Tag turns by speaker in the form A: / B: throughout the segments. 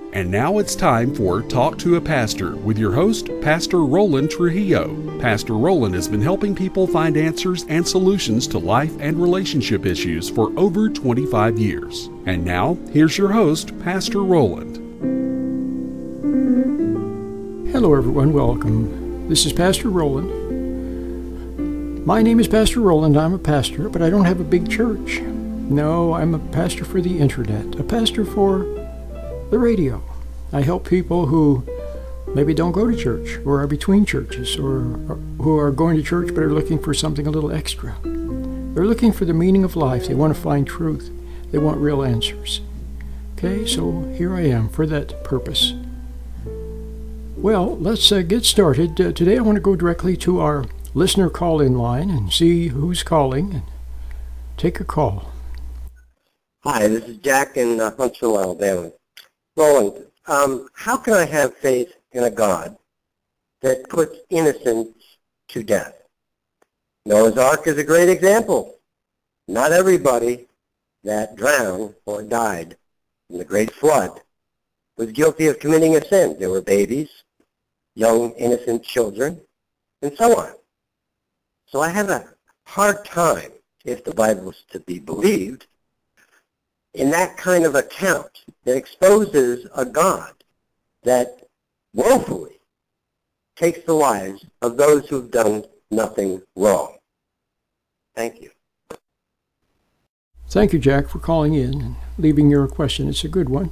A: And now it's time for Talk to a Pastor with your host, Pastor Roland Trujillo. Pastor Roland has been helping people find answers and solutions to life and relationship issues for over 25 years. And now, here's your host, Pastor Roland.
B: Hello everyone, welcome. This is Pastor Roland. My name is Pastor Roland. I'm a pastor, but I don't have a big church. No, I'm a pastor for the internet, a pastor for the radio. I help people who maybe don't go to church or are between churches or who are going to church but are looking for something a little extra. They're looking for the meaning of life. They want to find truth. They want real answers. Okay, so here I am for that purpose. Well, let's get started. Today I want to go directly to our listener call-in line and see who's calling and take a call.
C: Hi, this is Jack in Huntsville, Alabama. Roland, how can I have faith in a God that puts innocents to death? Noah's Ark is a great example. Not everybody that drowned or died in the great flood was guilty of committing a sin. There were babies, young innocent children, and so on. So I have a hard time, if the Bible is to be believed, in that kind of account that exposes a God that woefully takes the lives of those who have done nothing wrong. Thank you.
B: Thank you, Jack, for calling in and leaving your question. It's a good one.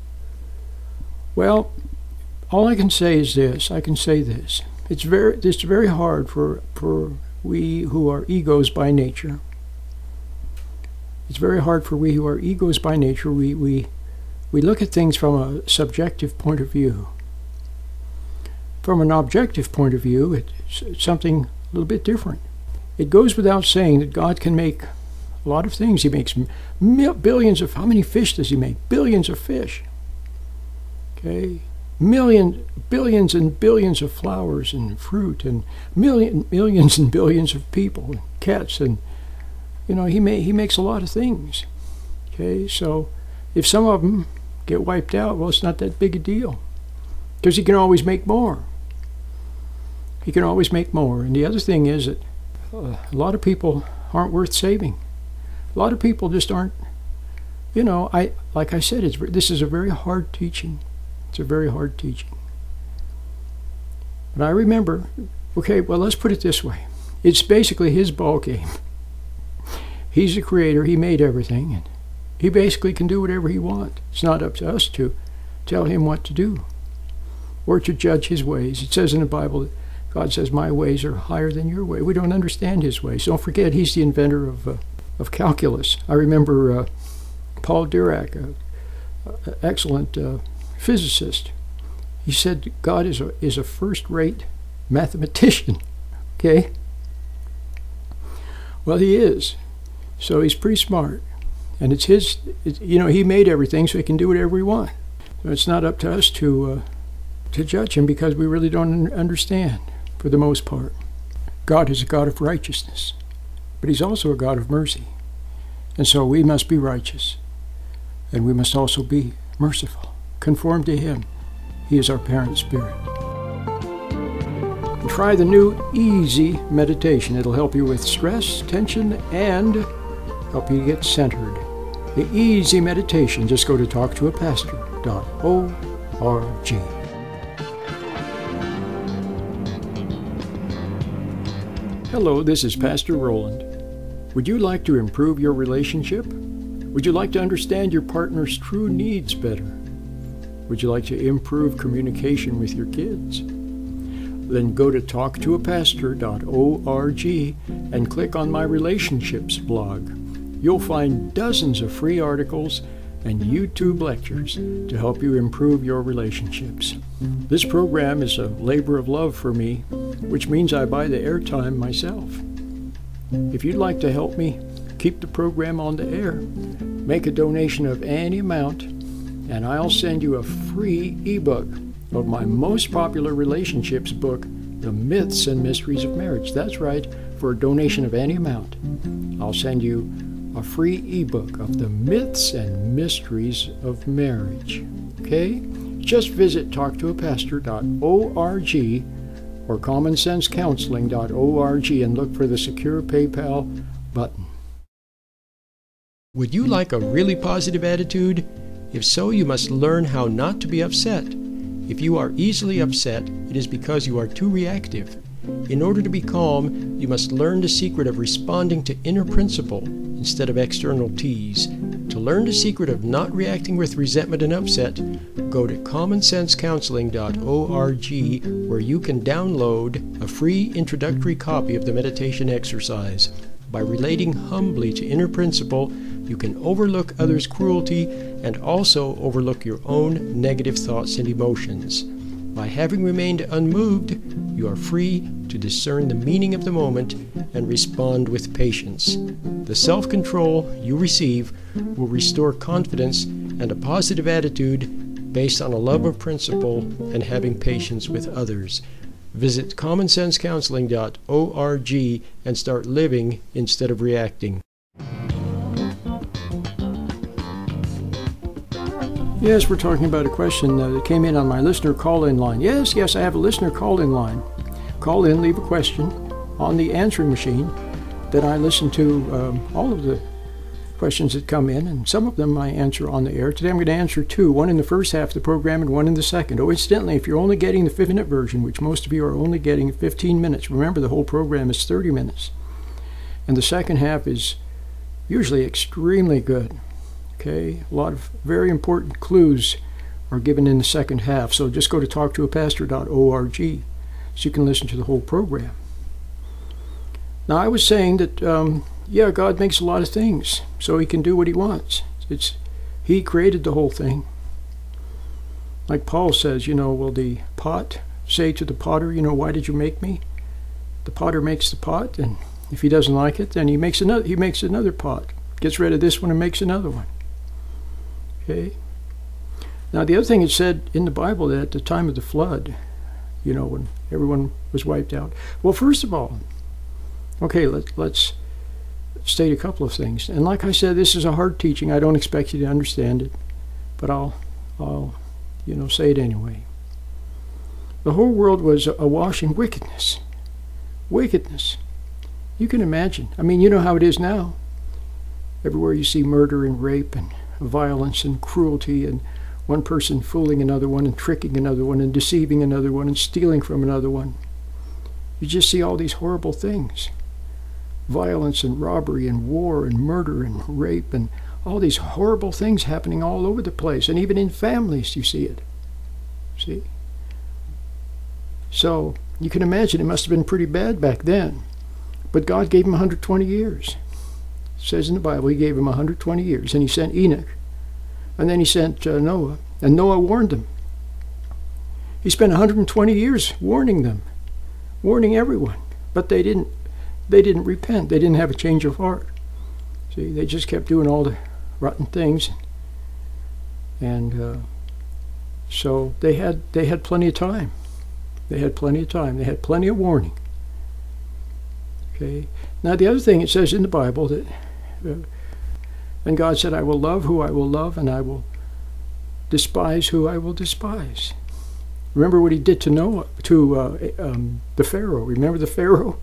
B: Well, all I can say is this. I can say this. It's very hard for we who are egos by nature. It's very hard for we who are egos by nature. We look at things from a subjective point of view. From an objective point of view, it's something a little bit different. It goes without saying that God can make a lot of things. He makes billions of, how many fish does he make? Billions of fish. Okay? Billions and billions of flowers and fruit and millions and billions of people and cats and he makes a lot of things. Okay, so if some of them get wiped out, well, it's not that big a deal because he can always make more. He can always make more. And the other thing is that a lot of people aren't worth saving. A lot of people just aren't. Like I said, this is a very hard teaching. It's a very hard teaching. But I remember, okay, well, let's put it this way. It's basically his ball game. He's the creator. He made everything. And he basically can do whatever he wants. It's not up to us to tell him what to do or to judge his ways. It says in the Bible that God says, my ways are higher than your way. We don't understand his ways. Don't forget, he's the inventor of calculus. I remember Paul Dirac, an excellent physicist. He said God is a first-rate mathematician. Okay? Well, he is. So he's pretty smart. And it's he made everything so he can do whatever he wants. So it's not up to us to judge him because we really don't understand for the most part. God is a God of righteousness, but he's also a God of mercy. And so we must be righteous. And we must also be merciful. Conform to him. He is our parent spirit. And try the new Easy meditation. It'll help you with stress, tension, and help you get centered. The Easy meditation. Just go to talktoapastor.org. Hello, this is Pastor Roland. Would you like to improve your relationship? Would you like to understand your partner's true needs better? Would you like to improve communication with your kids? Then go to talktoapastor.org and click on my relationships blog. You'll find dozens of free articles and YouTube lectures to help you improve your relationships. This program is a labor of love for me, which means I buy the airtime myself. If you'd like to help me keep the program on the air, make a donation of any amount, and I'll send you a free ebook of my most popular relationships book, The Myths and Mysteries of Marriage. That's right, for a donation of any amount. I'll send you a free ebook of the myths and mysteries of marriage. Okay? Just visit talktoapastor.org or commonsensecounseling.org and look for the secure PayPal button.
D: Would you like a really positive attitude? If so, you must learn how not to be upset. If you are easily upset, it is because you are too reactive. In order to be calm, you must learn the secret of responding to inner principle instead of external tease. To learn the secret of not reacting with resentment and upset, go to commonsensecounseling.org, where you can download a free introductory copy of the meditation exercise. By relating humbly to inner principle, you can overlook others' cruelty and also overlook your own negative thoughts and emotions. By having remained unmoved, you are free to discern the meaning of the moment and respond with patience. The self-control you receive will restore confidence and a positive attitude based on a love of principle and having patience with others. Visit commonsensecounseling.org and start living instead of reacting.
B: Yes, we're talking about a question that came in on my listener call-in line. Yes, I have a listener call-in line. Call in, leave a question on the answering machine. Then I listen to all of the questions that come in, and some of them I answer on the air. Today I'm going to answer two, one in the first half of the program and one in the second. Oh, incidentally, if you're only getting the 5-minute version, which most of you are only getting 15 minutes, remember the whole program is 30 minutes. And the second half is usually extremely good. Okay, a lot of very important clues are given in the second half. So just go to talktoapastor.org so you can listen to the whole program. Now, I was saying that, God makes a lot of things so he can do what he wants. He created the whole thing. Like Paul says, will the pot say to the potter, why did you make me? The potter makes the pot, and if he doesn't like it, then he makes another pot. Gets rid of this one and makes another one. Okay. Now, the other thing it said in the Bible that at the time of the flood, when everyone was wiped out. Well, first of all, okay, let's state a couple of things. And like I said, this is a hard teaching. I don't expect you to understand it, but I'll say it anyway. The whole world was awash in wickedness. Wickedness. You can imagine. I mean, you know how it is now. Everywhere you see murder and rape and violence and cruelty, and one person fooling another one and tricking another one and deceiving another one and stealing from another one. You just see all these horrible things. Violence and robbery and war and murder and rape and all these horrible things happening all over the place, and even in families you see it. See? So you can imagine it must have been pretty bad back then. But God gave him 120 years. It says in the Bible he gave him 120 years, and he sent Enoch, and then he sent Noah, and Noah warned them. He spent 120 years warning them, warning everyone, but they didn't repent. They didn't have a change of heart. See, they just kept doing all the rotten things, and so they had plenty of time. They had plenty of time. They had plenty of warning. Okay. Now the other thing it says in the Bible that. And God said, I will love who I will love, and I will despise who I will despise. Remember what he did to Noah, to the Pharaoh. Remember the Pharaoh?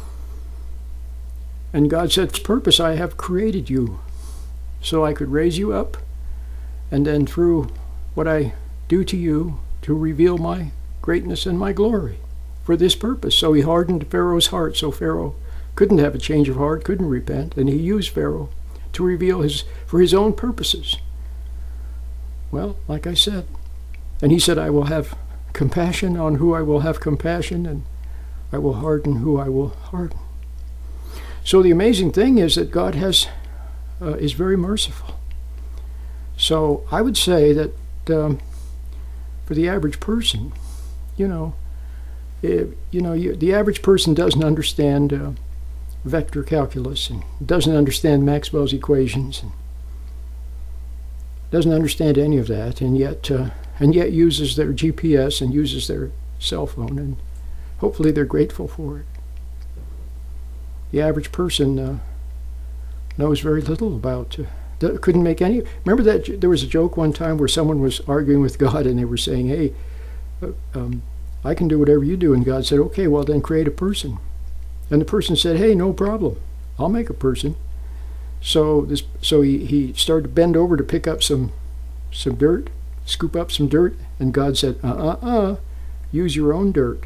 B: And God said, for purpose I have created you, so I could raise you up, and then through what I do to you, to reveal my greatness and my glory. For this purpose. So he hardened Pharaoh's heart, so Pharaoh couldn't have a change of heart, couldn't repent, and he used Pharaoh to reveal for his own purposes. Well, like I said, and he said, I will have compassion on who I will have compassion, and I will harden who I will harden. So the amazing thing is that God is very merciful. So I would say that for the average person, the average person doesn't understand vector calculus and doesn't understand Maxwell's equations and doesn't understand any of that, and yet uses their GPS and uses their cell phone, and hopefully they're grateful for it. The average person knows very little about, couldn't make any. Remember that there was a joke one time where someone was arguing with God and they were saying, hey, I can do whatever you do. And God said, okay, well then create a person. And the person said, hey, no problem. I'll make a person. So he started to bend over to pick up some dirt, scoop up some dirt, and God said, use your own dirt.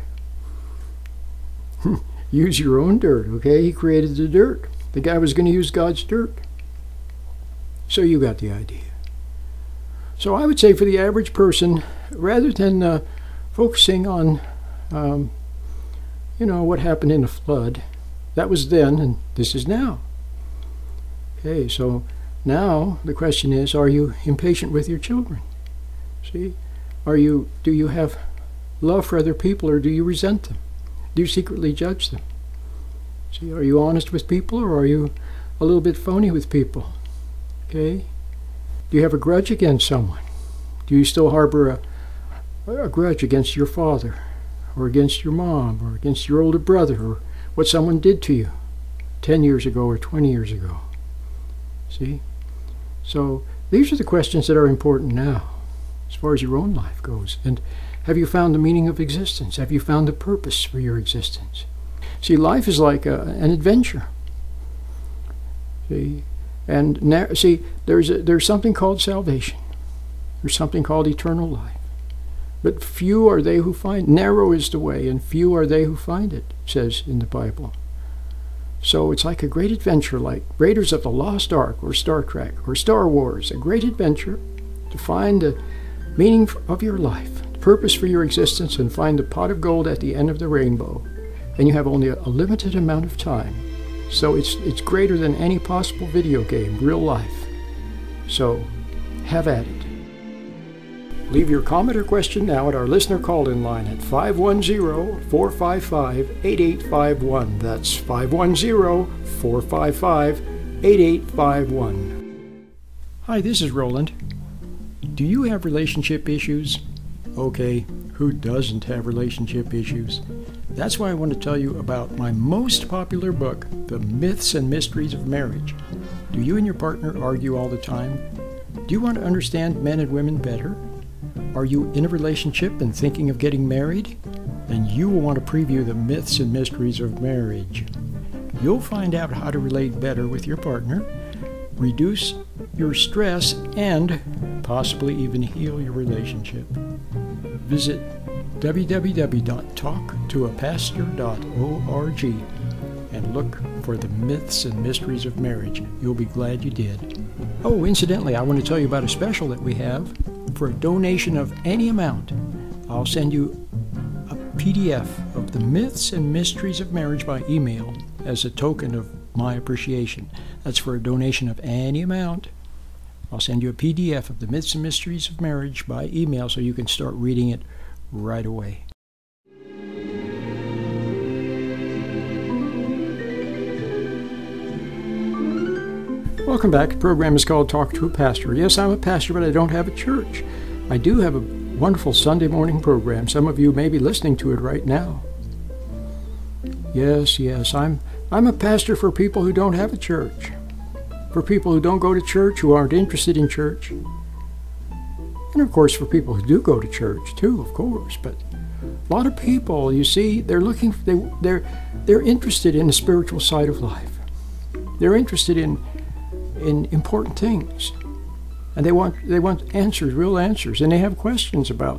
B: Use your own dirt, okay? He created the dirt. The guy was going to use God's dirt. So you got the idea. So I would say for the average person, rather than focusing on, what happened in the flood, that was then and this is now. Okay, so now the question is, are you impatient with your children? See, do you have love for other people, or do you resent them? Do you secretly judge them? See, are you honest with people, or are you a little bit phony with people? Okay, do you have a grudge against someone? Do you still harbor a grudge against your father, or against your mom, or against your older brother, or what someone did to you 10 years ago or 20 years ago? See? So these are the questions that are important now, as far as your own life goes. And have you found the meaning of existence? Have you found the purpose for your existence? See, life is like an adventure. See? And there's something called salvation. There's something called eternal life. But few are they who find. Narrow is the way, and few are they who find it, says in the Bible. So it's like a great adventure, like Raiders of the Lost Ark, or Star Trek, or Star Wars. A great adventure to find the meaning of your life, the purpose for your existence, and find the pot of gold at the end of the rainbow. And you have only a limited amount of time. So it's greater than any possible video game, real life. So have at it. Leave your comment or question now at our listener call-in line at 510-455-8851. That's 510-455-8851. Hi, this is Roland. Do you have relationship issues? Okay, who doesn't have relationship issues? That's why I want to tell you about my most popular book, The Myths and Mysteries of Marriage. Do you and your partner argue all the time? Do you want to understand men and women better? Are you in a relationship and thinking of getting married? Then you will want to preview The Myths and Mysteries of Marriage. You'll find out how to relate better with your partner, reduce your stress, and possibly even heal your relationship. Visit www.talktoapastor.org and look for The Myths and Mysteries of Marriage. You'll be glad you did. Oh, incidentally, I want to tell you about a special that we have. For a donation of any amount, I'll send you a PDF of The Myths and Mysteries of Marriage by email as a token of my appreciation. That's for a donation of any amount. I'll send you a PDF of The Myths and Mysteries of Marriage by email so you can start reading it right away. Welcome back. The program is called Talk to a Pastor. Yes, I'm a pastor, but I don't have a church. I do have a wonderful Sunday morning program. Some of you may be listening to it right now. Yes, I'm a pastor for people who don't have a church. For people who don't go to church, who aren't interested in church. And of course for people who do go to church too, of course. But a lot of people, you see, they're interested in the spiritual side of life. They're interested in important things, and they want answers, real answers, and they have questions about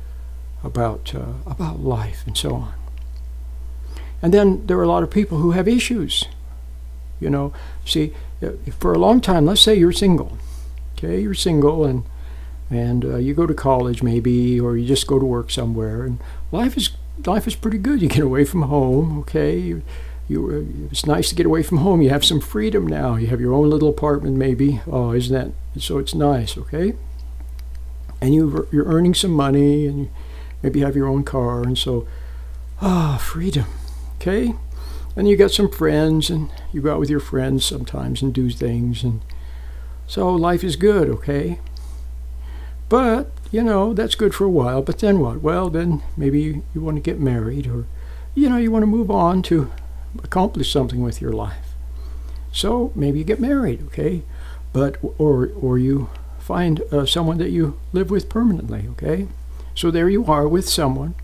B: life and so on. And then there are a lot of people who have issues. See, for a long time, let's say you're single. Okay, you're single, and you go to college maybe, or you just go to work somewhere, and life is pretty good. You get away from home. Okay. It's nice to get away from home. You have some freedom now. You have your own little apartment maybe. Oh, isn't that? So it's nice, okay? And you're earning some money, and you maybe have your own car, and so, freedom, okay? And you got some friends, and you go out with your friends sometimes and do things, and so life is good, okay? But, that's good for a while, but then what? Well, then maybe you want to get married, or, you want to move on to accomplish something with your life. So maybe you get married, okay? But or you find someone that you live with permanently, okay? So there you are with someone.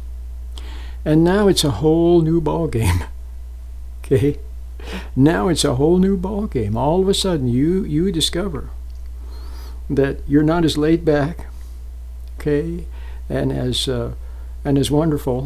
B: And now it's a whole new ball game. Okay? Now it's a whole new ball game. All of a sudden you discover that you're not as laid back, okay, and as wonderful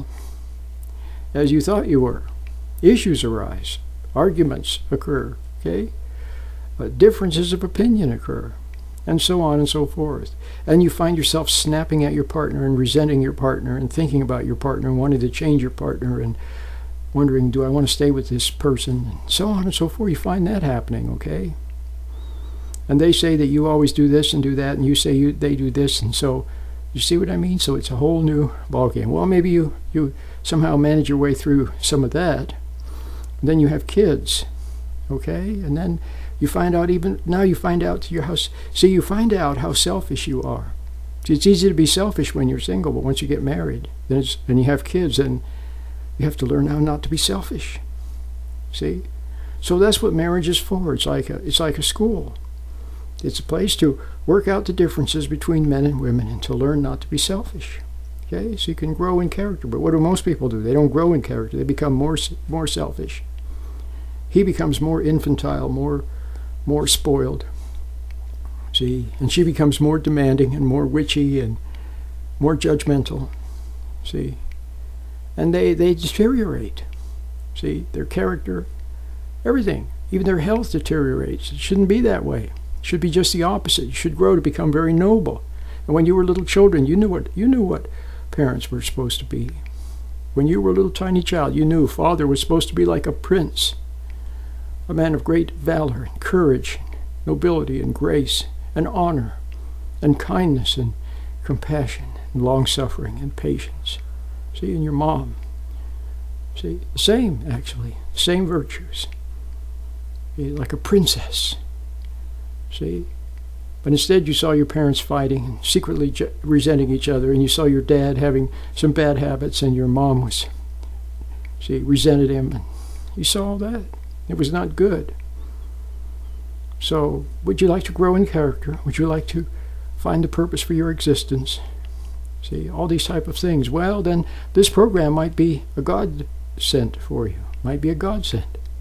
B: as you thought you were. Issues arise, arguments occur, okay, differences of opinion occur, and so on and so forth. And you find yourself snapping at your partner and resenting your partner and thinking about your partner and wanting to change your partner and wondering, do I want to stay with this person, and so on and so forth. You find that happening, okay? And they say that you always do this and do that, and you say they do this, and so you see what I mean? So it's a whole new ballgame. Well, maybe you somehow manage your way through some of that. And then you have kids, okay? And then you find out you find out you find out how selfish you are. It's easy to be selfish when you're single, but once you get married, and you have kids, and you have to learn how not to be selfish. See? So that's what marriage is for. It's like a school. It's a place to work out the differences between men and women and to learn not to be selfish. Okay? So you can grow in character. But what do most people do? They don't grow in character. They become more selfish. He becomes more infantile, more spoiled. See? And she becomes more demanding and more witchy and more judgmental. See? And they deteriorate. See, their character, everything, even their health deteriorates. It shouldn't be that way. It should be just the opposite. You should grow to become very noble. And when you were little children, you knew what parents were supposed to be. When you were a little tiny child, you knew father was supposed to be like a prince, a man of great valor and courage, nobility and grace and honor and kindness and compassion and long-suffering and patience. See, and your mom, see, the same, actually, same virtues. See, like a princess, see? But instead you saw your parents fighting and secretly resenting each other, and you saw your dad having some bad habits, and your mom resented him, and you saw all that. It was not good. So, would you like to grow in character? Would you like to find the purpose for your existence? See, all these type of things. Well, then this program might be a godsend for you. Might be a godsend.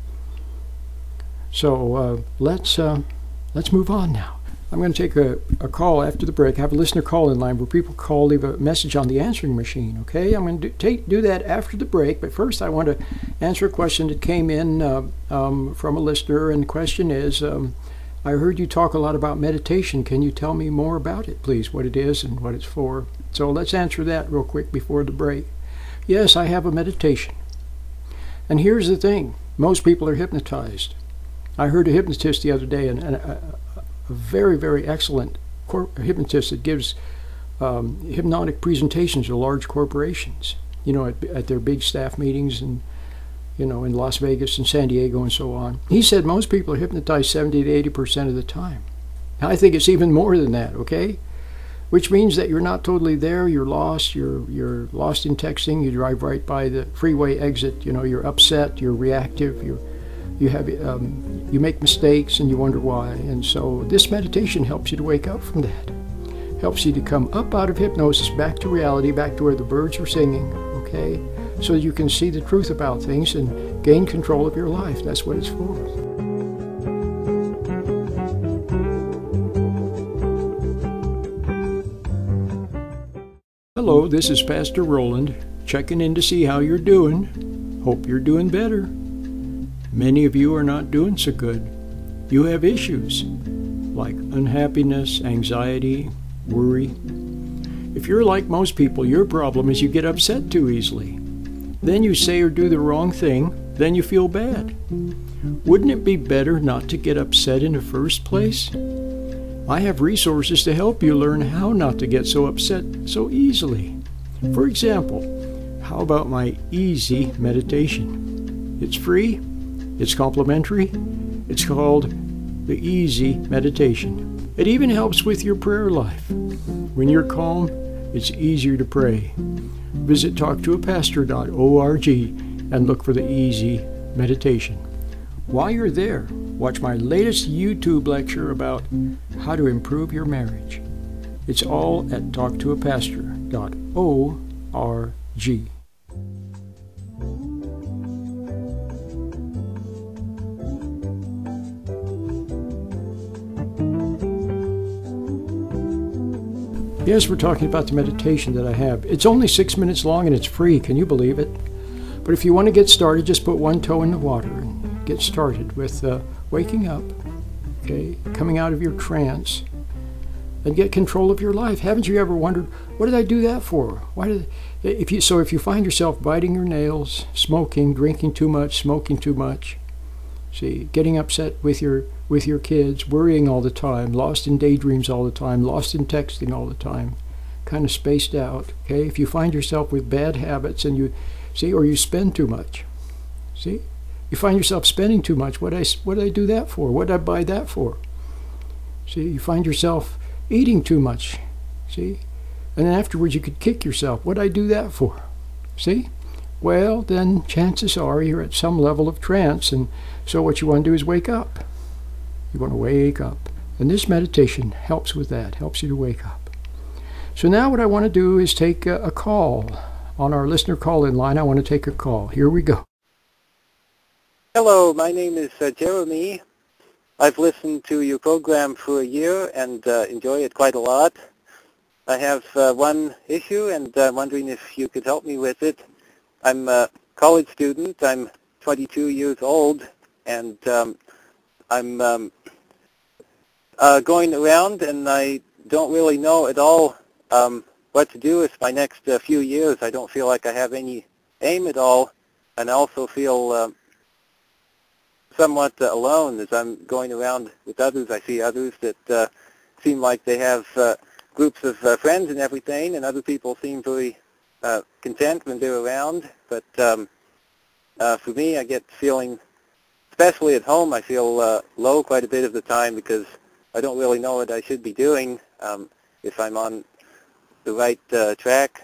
B: So let's move on now. I'm going to take a call after the break. I have a listener call-in line where people leave a message on the answering machine. Okay, I'm going to do that after the break. But first, I want to answer a question that came in from a listener, and the question is. I heard you talk a lot about meditation. Can you tell me more about it, please, what it is and what it's for? So let's answer that real quick before the break. Yes, I have a meditation. And here's the thing. Most people are hypnotized. I heard a hypnotist the other day, and a very, very excellent hypnotist that gives hypnotic presentations to large corporations, at their big staff meetings and in Las Vegas and San Diego and so on. He said most people are hypnotized 70 to 80% of the time. Now, I think it's even more than that, okay? Which means that you're not totally there, you're lost, you're lost in texting, you drive right by the freeway exit, you're upset, you're reactive, you make mistakes and you wonder why. And so this meditation helps you to wake up from that. Helps you to come up out of hypnosis, back to reality, back to where the birds are singing, okay? So that you can see the truth about things and gain control of your life. That's what it's for. Hello, this is Pastor Roland, checking in to see how you're doing. Hope you're doing better. Many of you are not doing so good. You have issues like unhappiness, anxiety, worry. If you're like most people, your problem is you get upset too easily. Then you say or do the wrong thing, then you feel bad. Wouldn't it be better not to get upset in the first place? I have resources to help you learn how not to get so upset so easily. For example, how about my easy meditation? It's free, it's complimentary, it's called the Easy Meditation. It even helps with your prayer life. When you're calm, it's easier to pray. Visit talktoapastor.org and look for the Easy Meditation. While you're there, watch my latest YouTube lecture about how to improve your marriage. It's all at talktoapastor.org. Yes, we're talking about the meditation that I have. It's only 6 minutes long and it's free. Can you believe it? But if you want to get started, just put one toe in the water and get started with waking up, okay, coming out of your trance, and get control of your life. Haven't you ever wondered, what did I do that for? If you find yourself biting your nails, smoking, drinking too much, smoking too much, see, getting upset with your kids, worrying all the time, lost in daydreams all the time, lost in texting all the time, kind of spaced out, okay? If you find yourself with bad habits and you spend too much, see? You find yourself spending too much. What did I do that for? What did I buy that for? See, you find yourself eating too much, see? And then afterwards you could kick yourself. What did I do that for? See? Well, then chances are you're at some level of trance, and so what you want to do is wake up. You want to wake up. And this meditation helps with that, helps you to wake up. So now what I want to do is take a call. On our listener call-in line, I want to take a call. Here we go.
E: Hello, my name is Jeremy. I've listened to your program for a year and enjoy it quite a lot. I have one issue, and I'm wondering if you could help me with it. I'm a college student. I'm 22 years old, and I'm going around, and I don't really know at all what to do with my next few years. I don't feel like I have any aim at all, and I also feel somewhat alone as I'm going around with others. I see others that seem like they have groups of friends and everything, and other people seem very content when they're around. But for me, I get feeling, especially at home, I feel low quite a bit of the time because I don't really know what I should be doing, if I'm on the right track.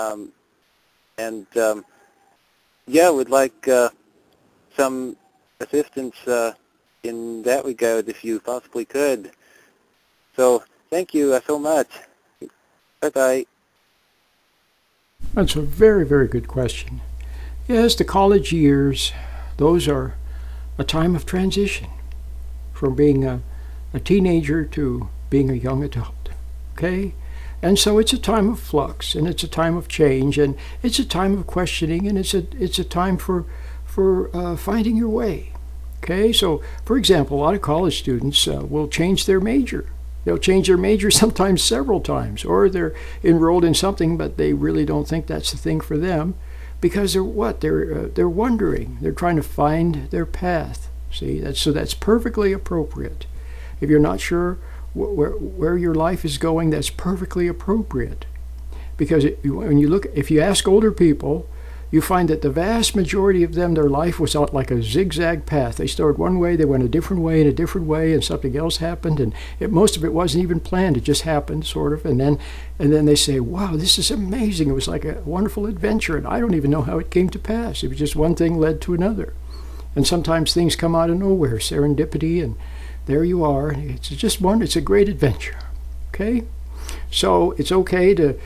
E: Yeah, would like some assistance in that regard if you possibly could. So thank you so much. Bye-bye.
B: That's a very, very good question. Yes, the college years, those are a time of transition from being a teenager to being a young adult, okay? And so it's a time of flux, and it's a time of change, and it's a time of questioning, and it's a time for finding your way, okay? So, for example, a lot of college students will change their major. They'll change their major sometimes several times, or they're enrolled in something, but they really don't think that's the thing for them, because they're wondering. They're trying to find their path. See, that's perfectly appropriate. If you're not sure where your life is going, that's perfectly appropriate. Because if you ask older people, you find that the vast majority of them, their life was out like a zigzag path. They started one way, they went a different way, and something else happened, and most of it wasn't even planned. It just happened, sort of, and then they say, wow, this is amazing. It was like a wonderful adventure, and I don't even know how it came to pass. It was just one thing led to another. And sometimes things come out of nowhere, serendipity, and there you are. It's a great adventure, okay? So it's okay to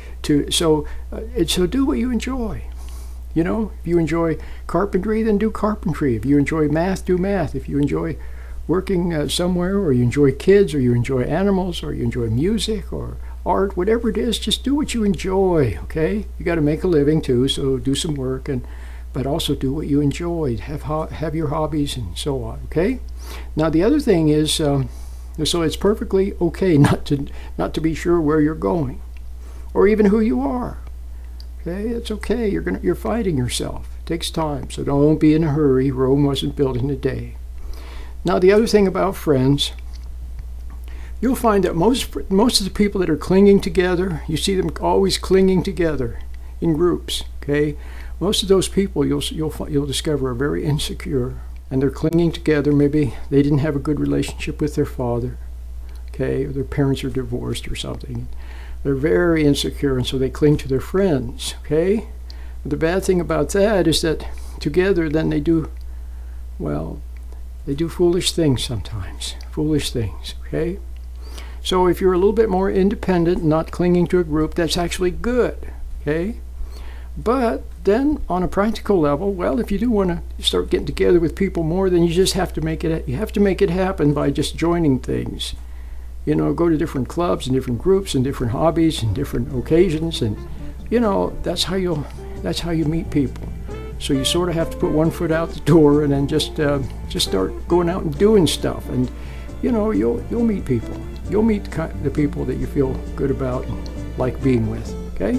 B: do what you enjoy. You know, if you enjoy carpentry, then do carpentry. If you enjoy math, do math. If you enjoy working somewhere, or you enjoy kids, or you enjoy animals, or you enjoy music or art, whatever it is, just do what you enjoy, okay? You got to make a living too, so do some work, but also do what you enjoy. Have your hobbies and so on, okay? Now the other thing is, so it's perfectly okay not to be sure where you're going, or even who you are. Okay, it's okay. You're fighting yourself. It takes time, so don't be in a hurry. Rome wasn't built in a day. Now, the other thing about friends, you'll find that most of the people that are clinging together, you see them always clinging together in groups. Okay, most of those people you'll discover are very insecure, and they're clinging together. Maybe they didn't have a good relationship with their father. Okay, or their parents are divorced or something. They're very insecure, and so they cling to their friends, okay? But the bad thing about that is that together then they do, well, They do foolish things sometimes. Foolish things, okay? So if you're a little bit more independent, not clinging to a group, that's actually good, okay? But then on a practical level, well, if you do want to start getting together with people more, then you just have to make it happen by just joining things. You know, go to different clubs and different groups and different hobbies and different occasions, and you know, that's how you meet people. So you sort of have to put one foot out the door and then just start going out and doing stuff, and you know, you'll meet people. You'll meet the people that you feel good about and like being with, okay?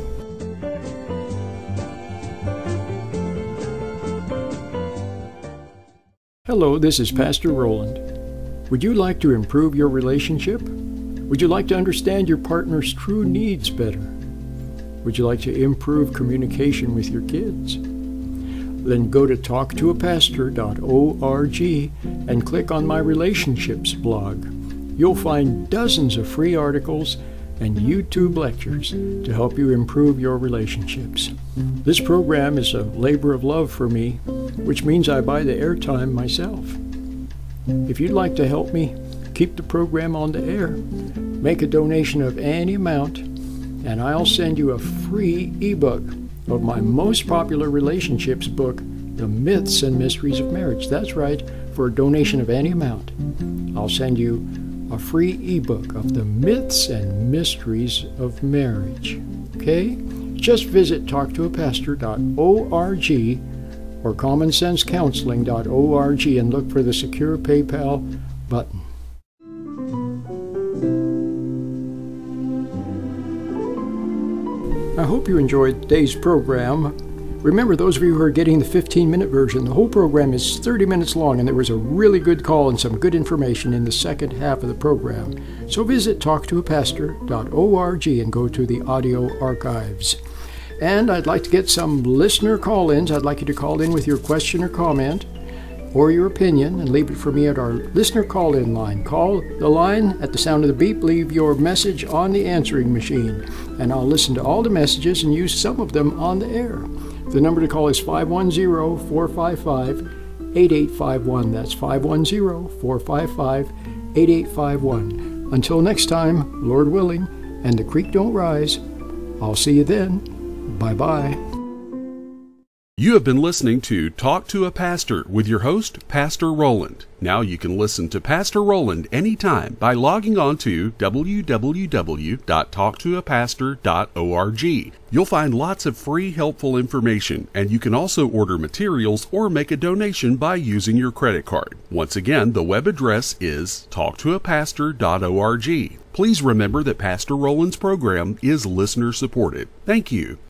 B: Hello, this is Pastor Roland. Would you like to improve your relationship? Would you like to understand your partner's true needs better? Would you like to improve communication with your kids? Then go to talktoapastor.org and click on my relationships blog. You'll find dozens of free articles and YouTube lectures to help you improve your relationships. This program is a labor of love for me, which means I buy the airtime myself. If you'd like to help me keep the program on the air, make a donation of any amount, and I'll send you a free ebook of my most popular relationships book, The Myths and Mysteries of Marriage. That's right, for a donation of any amount. I'll send you a free ebook of the myths and mysteries of marriage. Okay? Just visit talktoapastor.org or commonsensecounseling.org and look for the secure PayPal button. I hope you enjoyed today's program. Remember, those of you who are getting the 15-minute version, the whole program is 30 minutes long, and there was a really good call and some good information in the second half of the program. So visit talktoapastor.org and go to the audio archives. And I'd like to get some listener call-ins. I'd like you to call in with your question or comment or your opinion and leave it for me at our listener call-in line. Call the line at the sound of the beep, leave your message on the answering machine, and I'll listen to all the messages and use some of them on the air. The number to call is 510-455-8851. That's 510-455-8851. Until next time, Lord willing, and the creek don't rise, I'll see you then. Bye-bye.
A: You have been listening to Talk to a Pastor with your host, Pastor Roland. Now you can listen to Pastor Roland anytime by logging on to www.talktoapastor.org. You'll find lots of free, helpful information, and you can also order materials or make a donation by using your credit card. Once again, the web address is talktoapastor.org. Please remember that Pastor Roland's program is listener-supported. Thank you.